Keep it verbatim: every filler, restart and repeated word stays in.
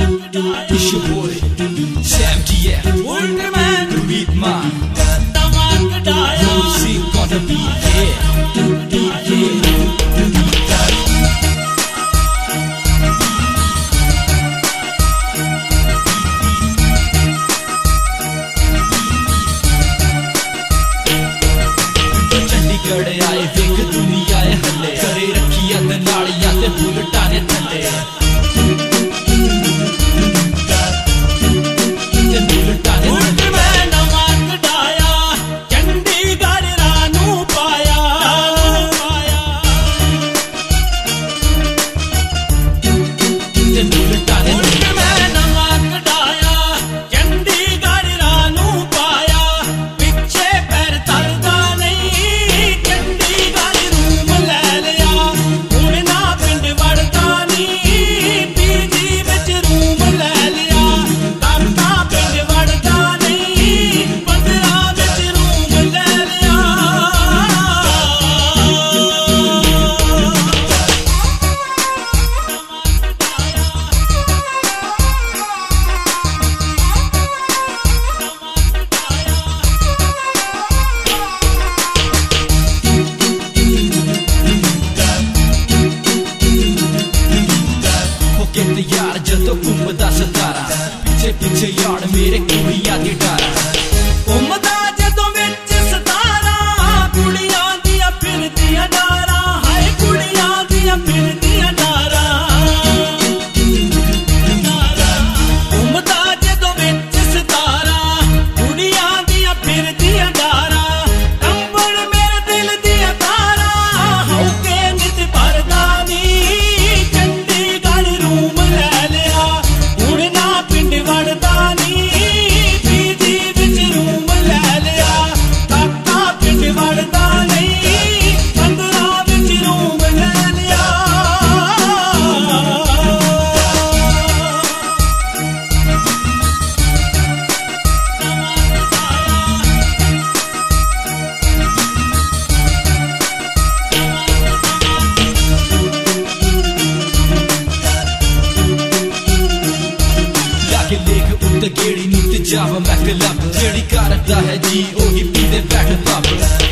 It's your boy, Sam T F, Ultraman, the beat man. Music gonna be here, here. Chandigarh आए वेख दुनिया है हले करे रखिया ते नालियां ते बुलटा ने थले ते बुलटा ने मैं नवां कढाया चंडीगढ़ रानू पाया पाया ते बुलटा ने मैं नवां कढाया चंडीगढ़ रानू पाया पिछे पैर तरदा यार जदों घूमदा सतारा पिछे पिछे यार मेरे कुड़ियां दी डारा घूमदा जदों विच सतारा कुड़ियां दियां फिरदियां डारा हाय कुड़ियां दियां फिरदियां डारा घूमदा जदों विच सतारा कुड़ियां दियां फिरदियां डारा कंबल मेरे दिल दियां तारा होके नित भरदा नी चंडीगढ़ रूम गेड़ी नु ते जाव मैं क्लब जेड़ी करदा है जी ओही पींदे बैठ पब